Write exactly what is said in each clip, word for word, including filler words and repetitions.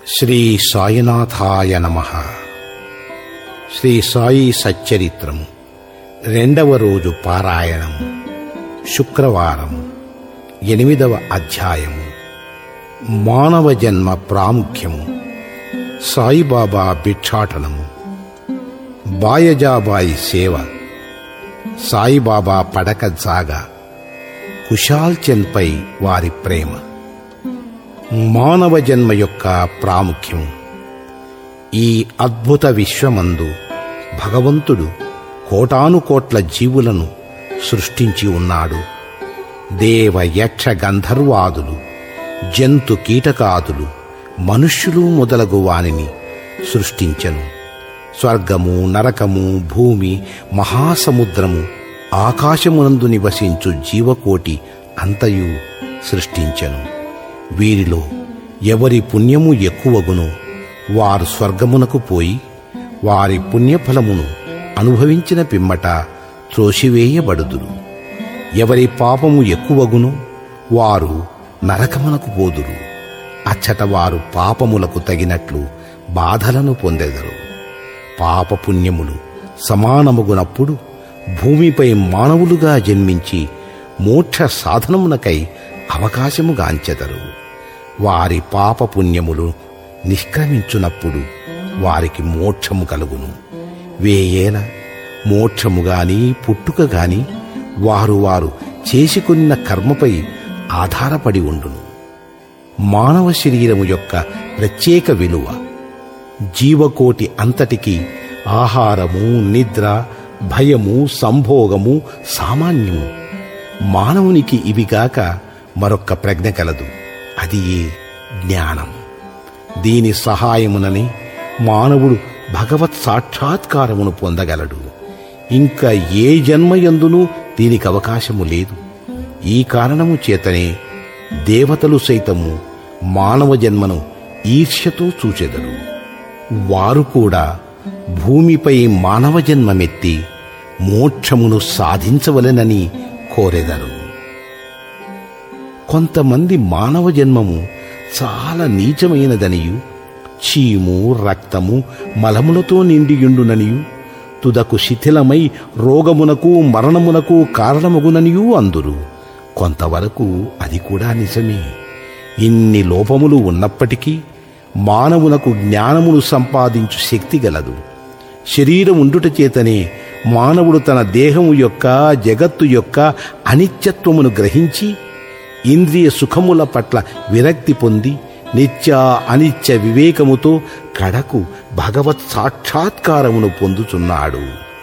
శ్రీ సాయినాథాయ నమః. శ్రీ సాయి సచ్చరిత్రము రెండవ రోజు పారాయణం, శుక్రవారం, ఎనిమిదవ అధ్యాయము. మానవ జన్మ ప్రాముఖ్యము. సాయిబాబా భిక్షాటనము. బాయజాబాయి సేవ. సాయిబాబా పడక జాగా. కుశాల్ చంద్ పై వారి ప్రేమ. మానవ జన్మ యొక్క ప్రాముఖ్యం. ఈ అద్భుత విశ్వమందు భగవంతుడు కోటానుకోట్ల జీవులను సృష్టించి ఉన్నాడు. దేవ యక్ష గంధర్వాదులు, జంతు కీటకాదులు, మనుష్యులు మొదలగు వానిని సృష్టించెను. స్వర్గము, నరకము, భూమి, మహాసముద్రము, ఆకాశమునందు నివసించు జీవకోటి అంతయు సృష్టించెను. వీరిలో ఎవరి పుణ్యము ఎక్కువగునో వారు స్వర్గమునకు పోయి వారి పుణ్యఫలమును అనుభవించిన పిమ్మట త్రోసివేయబడుదురు. ఎవరి పాపము ఎక్కువగునో వారు నరకమునకు పోదురు. అచ్చట వారు పాపములకు తగినట్లు బాధలను పొందెదరు. పాపపుణ్యములు సమానమగునప్పుడు భూమిపై మానవులుగా జన్మించి మోక్ష సాధనమునకై అవకాశము గాంచెదరు. వారి పాపపుణ్యములు నిష్క్రమించునప్పుడు వారికి మోక్షము కలుగును. వేయేల మోక్షము గాని పుట్టుక గాని వారు వారు చేసుకున్న కర్మపై ఆధారపడి ఉండును. మానవ శరీరము యొక్క ప్రత్యేక విలువ. జీవకోటి అంతటికి ఆహారము, నిద్ర, భయము, సంభోగము సామాన్యము. మానవునికి ఇవిగాక మరొక్క ప్రజ్ఞ కలదు. అది ఏ జ్ఞానం. దీని సహాయమునని మానవుడు భగవత్ సాక్షాత్కారమును పొందగలడు. ఇంకా ఏ జన్మయందునూ దీనికి అవకాశము లేదు. ఈ కారణము చేతనే దేవతలు సైతము మానవ జన్మను ఈర్ష్యతో చూచెదరు. వారు కూడా భూమిపై మానవ జన్మమెత్తి మోక్షమును సాధించవలెనని కోరెదరు. కొంతమంది మానవ జన్మము చాలా నీచమైనదనియు, చీము, రక్తము, మలములతో నిండియుండుననియు, తుదకు శిథిలమై రోగమునకు మరణమునకు కారణమగుననియూ అందురు. కొంతవరకు అది కూడా నిజమే. ఇన్ని లోపములు ఉన్నప్పటికీ మానవునకు జ్ఞానమును సంపాదించు శక్తి గలదు. శరీరం ఉండుట చేతనే మానవుడు తన దేహము యొక్క, జగత్తు యొక్క అనిత్యత్వమును గ్రహించి ఇంద్రియ సుఖముల పట్ల విరక్తి పొంది నిత్య అనిత్య వివేకముతో కడకు భగవత్ సాక్షాత్కారమును పొందుచున్నాడు.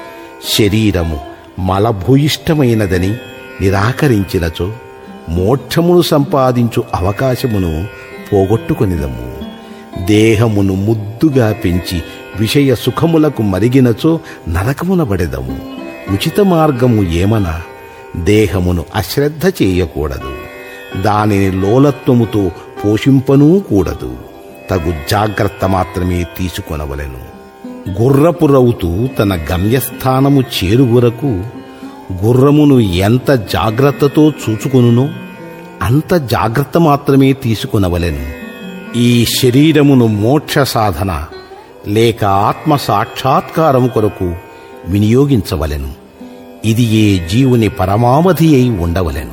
శరీరము మలభూయిష్టమైనదని నిరాకరించినచో మోక్షమును సంపాదించు అవకాశమును పోగొట్టుకొనిదము. దేహమును ముద్దుగా పెంచి విషయ సుఖములకు మరిగినచో నరకమున పడెదము. ఉచిత మార్గము ఏమనా దేహమును అశ్రద్ధ చేయకూడదు. దానిని లోలత్వముతో పోషింపనూ కూడదు. తగు జాగ్రత్త మాత్రమే తీసుకొనవలెను. గుర్రపు రౌతు తన గమ్యస్థానము చేరువరకు గుర్రమును ఎంత జాగ్రత్తతో చూచుకొనునో అంత జాగ్రత్త మాత్రమే తీసుకొనవలెను. ఈ శరీరమును మోక్ష సాధన లేక ఆత్మ సాక్షాత్కారము కొరకు వినియోగించవలెను. ఇది ఏ జీవుని పరమావధి అయి ఉండవలెను.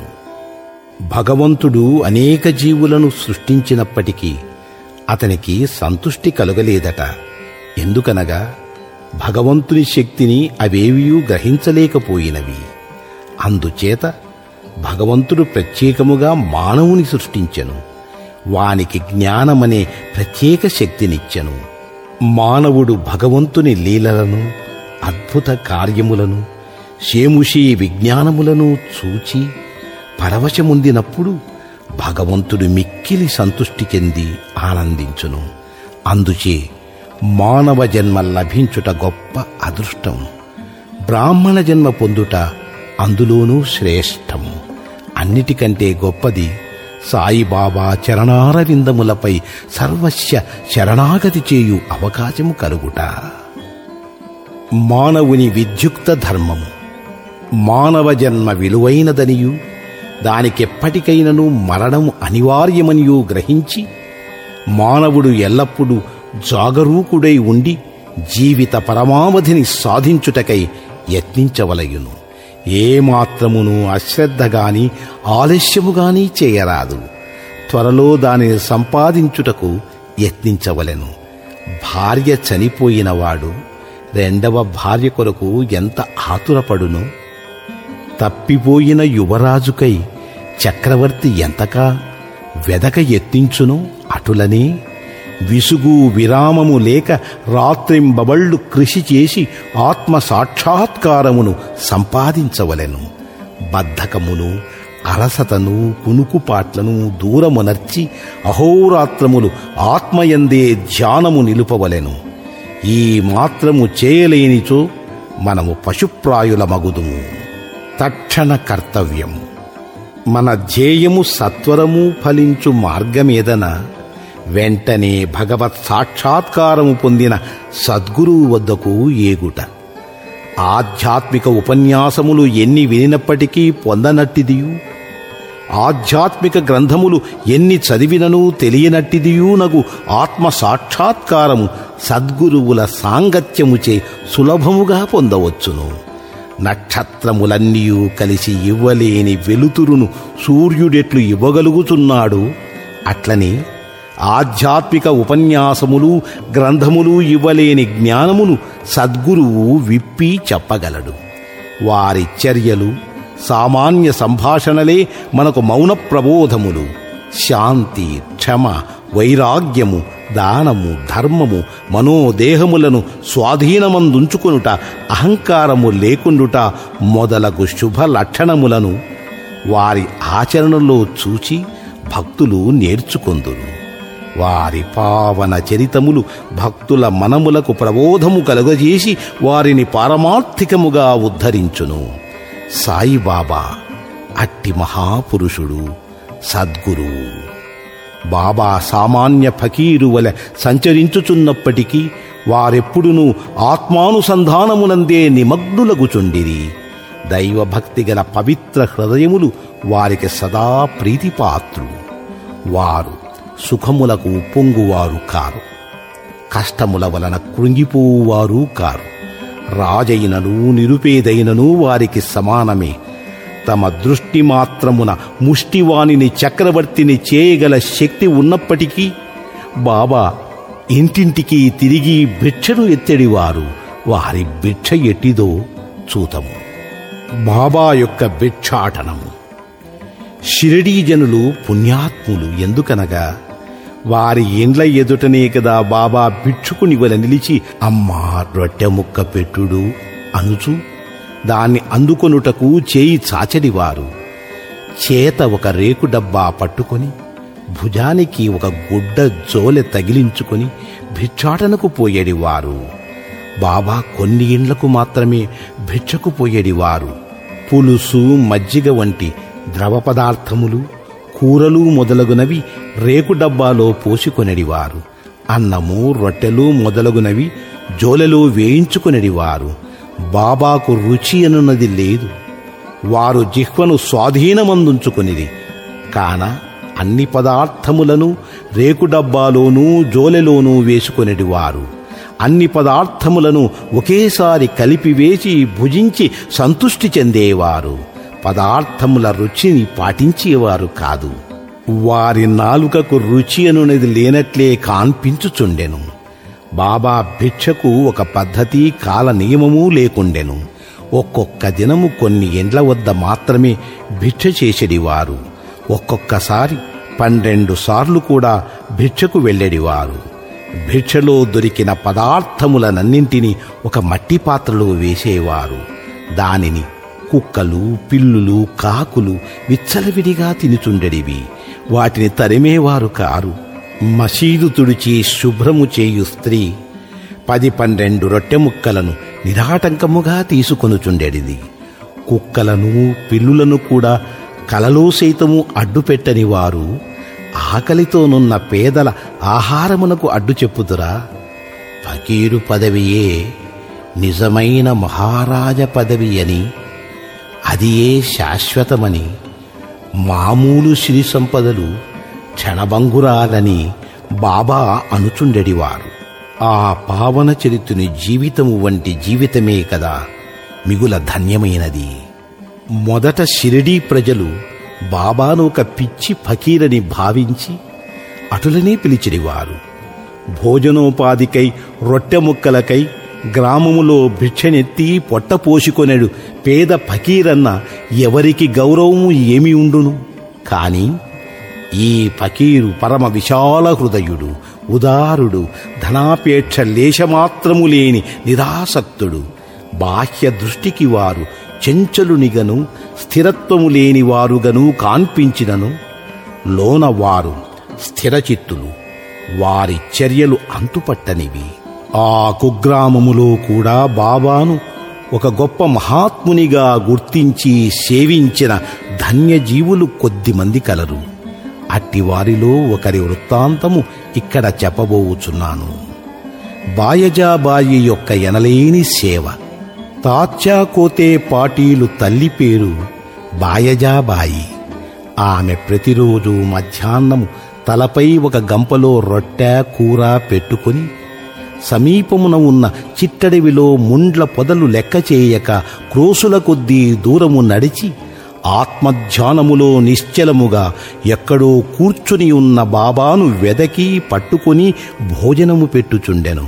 భగవంతుడు అనేక జీవులను సృష్టించినప్పటికీ అతనికి సంతుష్టి కలుగలేదట. ఎందుకనగా భగవంతుని శక్తిని అవేవియూ గ్రహించలేకపోయినవి. అందుచేత భగవంతుడు ప్రత్యేకముగా మానవుని సృష్టించెను. వానికి జ్ఞానమనే ప్రత్యేక శక్తినిచ్చెను. మానవుడు భగవంతుని లీలలను, అద్భుత కార్యములను, శేముషీ విజ్ఞానములను చూచి పరవశముందినప్పుడు భగవంతుడు మిక్కిలి సంతుష్టి చెంది ఆనందించును. అందుచే మానవ జన్మ లభించుట గొప్ప అదృష్టం. బ్రాహ్మణ జన్మ పొందుట అందులోనూ శ్రేష్టము. అన్నిటికంటే గొప్పది సాయిబాబా చరణారవిందములపై సర్వస్య శరణాగతి చేయు అవకాశము కలుగుట. మానవుని విద్యుక్త ధర్మము. మానవ జన్మ విలువైనదనియు దానికెప్పటికైనను మరణము అనివార్యమనియూ గ్రహించి మానవుడు ఎల్లప్పుడూ జాగరూకుడై ఉండి జీవిత పరమావధిని సాధించుటకై యత్నించవలయును. ఏమాత్రమును అశ్రద్ధగాని ఆలస్యముగాని చేయరాదు. త్వరలో దానిని సంపాదించుటకు యత్నించవలెను. భార్య చనిపోయినవాడు రెండవ భార్య కొరకు ఎంత ఆతురపడును? తప్పిపోయిన యువరాజుకై చక్రవర్తి ఎంతగా వెదక యత్నించును? అటులనే విసుగు విరామము లేక రాత్రింబవళ్ళు కృషి చేసి ఆత్మ సాక్షాత్కారమును సంపాదించవలెను. బద్ధకమును అలసతను కునుకుపాట్లను దూరమునర్చి అహోరాత్రములు ఆత్మయందే ధ్యానము నిలుపవలెను. ఈ మాత్రము చేయలేనిచో మనము పశుప్రాయులమగుదుము. తక్షణ కర్తవ్యం. మన ధ్యేయము సత్వరము ఫలించు మార్గమేదన వెంటనే భగవత్ సాక్షాత్కారము పొందిన సద్గురువు వద్దకు ఏగుట. ఆధ్యాత్మిక ఉపన్యాసములు ఎన్ని వినినప్పటికీ పొందనట్టిదియు, ఆధ్యాత్మిక గ్రంథములు ఎన్ని చదివినను తెలియనట్టిదియూ నగు ఆత్మ సాక్షాత్కారము సద్గురువుల సాంగత్యముచే సులభముగా పొందవచ్చును. నక్షత్రములన్నీయూ కలిసి ఇవ్వలేని వెలుతురును సూర్యుడెట్లు ఇవ్వగలుగుతున్నాడు, అట్లనే ఆధ్యాత్మిక ఉపన్యాసములు గ్రంథములు ఇవ్వలేని జ్ఞానమును సద్గురువు విప్పి చెప్పగలడు. వారి చర్యలు సామాన్య సంభాషణలే మనకు మౌన ప్రబోధములు. శాంతి, క్షమ, వైరాగ్యము, దానము, ధర్మము, మనోదేహములను స్వాధీనమందుంచుకొనుట, అహంకారము లేకుండుట మొదలగు శుభ లక్షణములను వారి ఆచరణలో చూచి భక్తులు నేర్చుకొందురు. వారి పావన చరితములు భక్తుల మనములకు ప్రబోధము కలుగజేసి వారిని పారమార్థికముగా ఉద్ధరించును. సాయిబాబా అట్టి మహాపురుషుడు, సద్గురువు. బాబా సామాన్య ఫకీరు వలె సంచరించుచున్నప్పటికీ వారెప్పుడునూ ఆత్మానుసంధానమునందే నిమగ్నులగుచుండిరి. దైవభక్తి గల పవిత్ర హృదయములు వారికి సదా ప్రీతిపాత్రులు. వారు సుఖములకు పొంగువారు కారు, కష్టముల వలన కృంగిపోవువారు కారు. రాజైనను నిరుపేదైనను వారికి సమానమే. తమ దృష్టి మాత్రమున ముష్టివాణిని చక్రవర్తిని చేయగల శక్తి ఉన్నప్పటికీ బాబా ఇంటింటికి తిరిగి భిక్షను ఎత్తడివారు. వారి భిక్ష ఎట్టిదో చూతము. బాబా యొక్క భిక్షాటనము. షిరిడీ జనులు పుణ్యాత్ములు. ఎందుకనగా వారి ఇండ్ల ఎదుటనే కదా బాబా భిక్షుకునివల నిలిచి అమ్మా రొట్టె ముక్క పెట్టుడు అనుచు దాన్ని అందుకొనుటకు చేయి చాచడివారు. చేత ఒక రేకు డబ్బా పట్టుకొని భుజానికి ఒక గుడ్డ జోలె తగిలించుకొని భిక్షాటనకు పోయేడివారు. బాబా కొన్ని ఇండ్లకు మాత్రమే భిక్షకు పోయేడివారు. పులుసు, మజ్జిగ వంటి ద్రవ పదార్థములు, కూరలు మొదలగునవి రేకు డబ్బాలో పోసుకొనడివారు. అన్నము, రొట్టెలు మొదలగునవి జోలెలో వేయించుకొనడివారు. బాబాకు రుచి అనున్నది లేదు. వారు జిహ్వను స్వాధీనమందుంచుకొనిది. కాన అన్ని పదార్థములను రేకు డబ్బాలోనూ జోలెలోనూ వేసుకొనడివారు. అన్ని పదార్థములను ఒకేసారి కలిపివేసి భుజించి సంతుష్టి చెందేవారు. పదార్థముల రుచిని పాటించేవారు కాదు. వారి నాలుకకు రుచి అనున్నది లేనట్లే కాన్పించుచుండెను. బాబా భిక్షకు ఒక పద్ధతి, కాల నియమము లేకుండెను. ఒక్కొక్క దినము కొన్ని ఎండ్ల వద్ద మాత్రమే భిక్ష చేసేడివారు. ఒక్కొక్కసారి పన్నెండు సార్లు కూడా భిక్షకు వెళ్ళేడివారు. భిక్షలో దొరికిన పదార్థములనన్నింటినీ ఒక మట్టి పాత్రలో వేసేవారు. దానిని కుక్కలు, పిల్లులు, కాకులు విచ్చలవిడిగా తినుచుండెడివి. వాటిని తరిమేవారు కారు. మసీదు తుడిచి శుభ్రము చేయు స్త్రీ పది పన్నెండు రొట్టె ముక్కలను నిరాటంకముగా తీసుకొనుచుండెడిది. కుక్కలను, పిల్లులను కూడా కలలో సైతము అడ్డుపెట్టని వారు ఆకలితోనున్న పేదల ఆహారమునకు అడ్డు చెప్పుదురా? ఫకీరు పదవియే నిజమైన మహారాజ పదవి అని, అది ఏ శాశ్వతమని, మామూలు శ్రీ సంపదలు క్షణభంగురాలని బాబా అనుచుండెడివారు. ఆ పావన చరిత్రుని జీవితము వంటి జీవితమే కదా మిగుల ధన్యమైనది. మొదట షిరిడీ ప్రజలు బాబాను ఒక పిచ్చి ఫకీరని భావించి అటులనే పిలిచిడివారు. భోజనోపాధికై రొట్టె ముక్కలకై గ్రామములో భిక్షనెత్తి పొట్టపోసుకొనెడు పేద ఫకీరన్న ఎవరికి గౌరవము ఏమి ఉండును? కాని ఈ ఫకీరు పరమ విశాల హృదయుడు, ఉదారుడు, ధనాపేక్ష లేశమాత్రము లేని నిరాసక్తుడు. బాహ్య దృష్టికి వారు చెంచలునిగను స్థిరత్వము లేని వారుగను కాన్పించినను లోన వారు స్థిరచిత్తులు. వారి చర్యలు అంతుపట్టనివి. ఆ కుగ్రామములో కూడా బాబాను ఒక గొప్ప మహాత్మునిగా గుర్తించి సేవించిన ధన్యజీవులు కొద్దిమంది కలరు. అట్టి వారిలో ఒకరి వృత్తాంతము ఇక్కడ చెప్పబోచున్నాను. బాయజాబాయి యొక్క ఎనలేని సేవ. తాత్యా కోతే పాటీలు తల్లి పేరు బాయజాబాయి. ఆమె ప్రతిరోజు మధ్యాహ్నము తలపై ఒక గంపలో రొట్టె కూర పెట్టుకుని సమీపమున ఉన్న చిట్టడివిలో ముండ్ల పొదలు లెక్క చేయక క్రోసుల కొద్దీ దూరము నడిచి ఆత్మధ్యానములో నిశ్చలముగా ఎక్కడో కూర్చుని ఉన్న బాబాను వెదకి పట్టుకుని భోజనము పెట్టుచుండెను.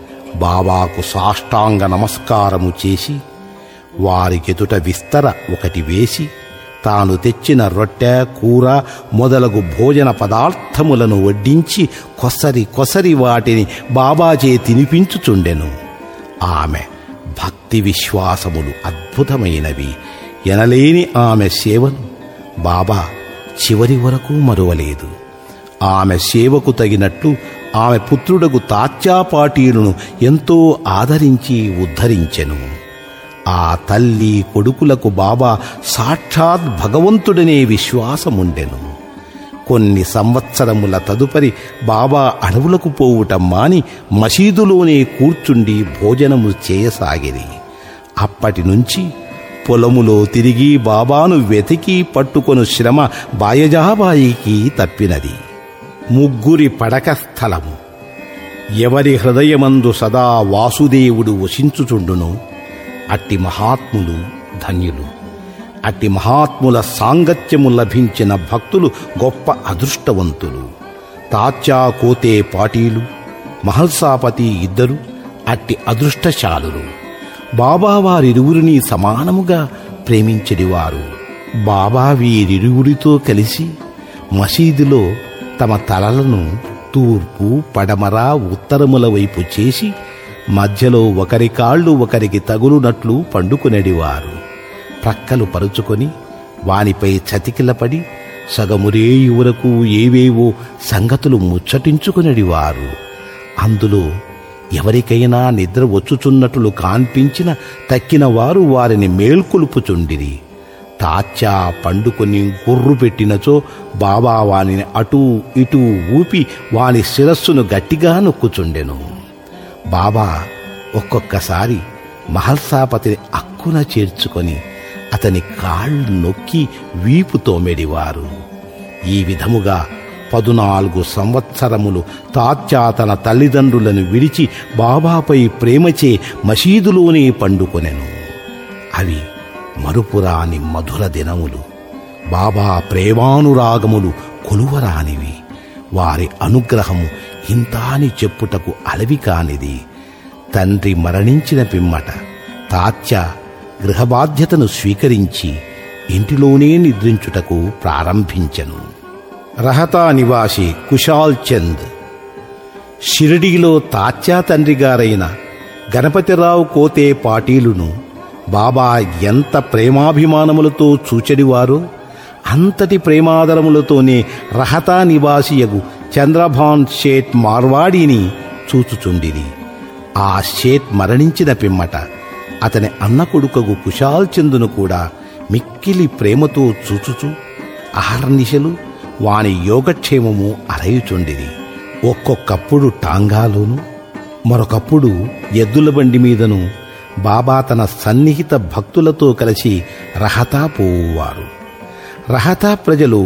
బాబాకు సాష్టాంగ నమస్కారము చేసి వారికెదుట విస్తర ఒకటి వేసి తాను తెచ్చిన రొట్టె కూర మొదలగు భోజన పదార్థములను వడ్డించి కొసరి కొసరి వాటిని బాబాచే తినిపించుచుండెను. ఆమె భక్తి విశ్వాసములు అద్భుతమైనవి. ఎనలేని ఆమె సేవను బాబా చివరి వరకు మరువలేదు. ఆమె సేవకు తగినట్లు ఆమె పుత్రుడగు తాత్యాపాటీలును ఎంతో ఆదరించి ఉద్ధరించెను. ఆ తల్లి కొడుకులకు బాబా సాక్షాత్ భగవంతుడనే విశ్వాసముండెను. కొన్ని సంవత్సరముల తదుపరి బాబా అడవులకు పోవుట మాని మసీదులోనే కూర్చుండి భోజనము చేయసాగిరి. అప్పటి నుంచి పొలములో తిరిగి బాబాను వెతికి పట్టుకొను శ్రమ బాయజాబాయికి తప్పినది. ముగ్గురి పడక స్థలము. ఎవరి హృదయమందు సదా వాసుదేవుడు వసించుచుండును అట్టి మహాత్ములు ధన్యులు. అట్టి మహాత్ముల సాంగత్యము లభించిన భక్తులు గొప్ప అదృష్టవంతులు. తాత్యా కోతే పాటీలు, మహల్సాపతి ఇద్దరు అట్టి అదృష్టశాలురు. బాబా వారిరువురిని సమానముగా ప్రేమించెడివారు. బాబా వీరిరువురితో కలిసి మసీదులో తమ తలలను తూర్పు, పడమర, ఉత్తరముల వైపు చేసి మధ్యలో ఒకరి కాళ్ళు ఒకరికి తగులునట్లు పండుకునేడివారు. ప్రక్కలు పరుచుకొని వానిపై చతికిలపడి సగమురేయి వరకు ఏవేవో సంగతులు ముచ్చటించుకునేడివారు. అందులో ఎవరికైనా నిద్ర వచ్చుచున్నట్లు కాన్పించిన తక్కిన వారు వారిని మేల్కొలుపుచుండిరి. తాత్యా పండుకొని గుర్రు పెట్టినచో బాబా వానిని అటూ ఇటూ ఊపి వాని శిరస్సును గట్టిగా నొక్కుచుండెను. బాబా ఒక్కొక్కసారి మహల్సాపతిని అక్కున చేర్చుకొని అతని కాళ్ళు నొక్కి వీపు తోమెడివారు. ఈ విధముగా పదునాలుగు సంవత్సరములు తాత్యా తన తల్లిదండ్రులను విడిచి బాబాపై ప్రేమచే మసీదులోనే పండుకొనెను. అవి మరుపురాని మధుర దినములు. బాబా ప్రేమానురాగములు కొలువరానివి. వారి అనుగ్రహము ఇంతాని చెప్పుటకు అలవి కానిది. తండ్రి మరణించిన పిమ్మట తాత్యా గృహబాధ్యతను స్వీకరించి ఇంటిలోనే నిద్రించుటకు ప్రారంభించెను. రహతా నివాసి కుశాల్ చంద్. షిరిడీలో తాత్యా తండ్రిగారైన గణపతిరావు కోతే పాటీలును బాబా ఎంత ప్రేమాభిమానములతో చూచెడివారో అంతటి ప్రేమాదరములతోనే రహతా నివాసియగు చంద్రభాన్ షేట్ మార్వాడిని చూచుచుండిరి. ఆ షేట్ మరణించిన పిమ్మట అతని అన్న కొడుకగు కుశాల్ చందును కూడా మిక్కిలి ప్రేమతో చూచుచు అహర్నిశలు వాని యోగక్షేమము అరయుచుండిరి. ఒక్కొక్కప్పుడు టాంగాలోను, మరొకప్పుడు ఎద్దుల బండి మీదను బాబా తన సన్నిహిత భక్తులతో కలిసి రహతా పోవువారు. రహతా ప్రజలు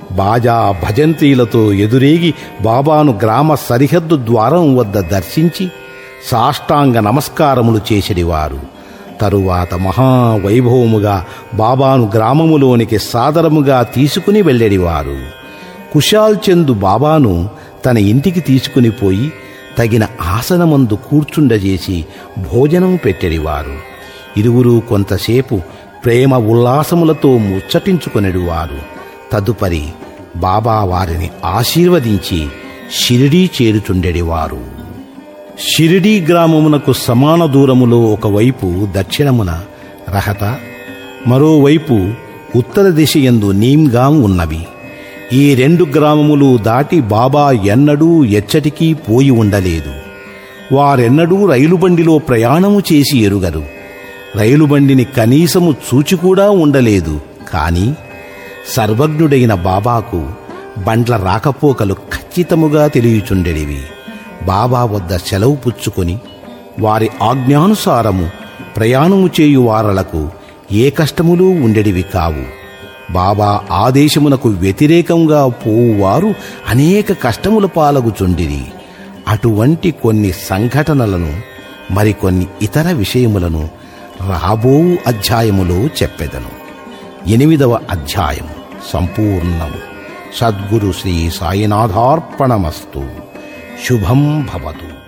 బాజా భజంత్రీలతో ఎదురేగి బాబాను గ్రామ సరిహద్దు ద్వారం వద్ద దర్శించి సాష్టాంగ నమస్కారములు చేసేడివారు. తరువాత మహావైభవముగా బాబాను గ్రామములోనికి సాదరముగా తీసుకుని వెళ్ళేడివారు. కుశాల్ చంద్ బాబాను తన ఇంటికి తీసుకుని పోయి తగిన ఆసనమందు కూర్చుండజేసి భోజనం పెట్టెడివారు. ఇరువురు కొంతసేపు ప్రేమ ఉల్లాసములతో ముచ్చటించుకొనెడివారు. తదుపరి బాబా వారిని ఆశీర్వదించి షిరిడీ చేరుచుండెడివారు. షిరిడీ గ్రామమునకు సమాన దూరములో ఒకవైపు దక్షిణమున రహత, మరోవైపు ఉత్తర దిశయందు నీమ్గాం ఉన్నవి. ఈ రెండు గ్రామములు దాటి బాబా ఎన్నడూ ఎచ్చటికీ పోయి ఉండలేదు. వారెన్నడూ రైలుబండిలో ప్రయాణము చేసి ఎరుగరు. రైలుబండిని కనీసము చూచికూడా ఉండలేదు. కాని సర్వజ్ఞుడైన బాబాకు బండ్ల రాకపోకలు ఖచ్చితముగా తెలియచుండెడివి. బాబా వద్ద సెలవు పుచ్చుకొని వారి ఆజ్ఞానుసారము ప్రయాణము చేయు వారలకు ఏ కష్టములు ఉండెడివి కావు. బాబా ఆదేశమునకు వ్యతిరేకంగా పోవువారు అనేక కష్టముల పాలగుచుండిరి. అటువంటి కొన్ని సంఘటనలను మరికొన్ని ఇతర విషయములను రాబోవు అధ్యాయములో చెప్పెదను. ఎనిమిదవ అధ్యాయం సంపూర్ణము. సద్గురు శ్రీ సాయినాథార్పణమస్తు. శుభం భవతు.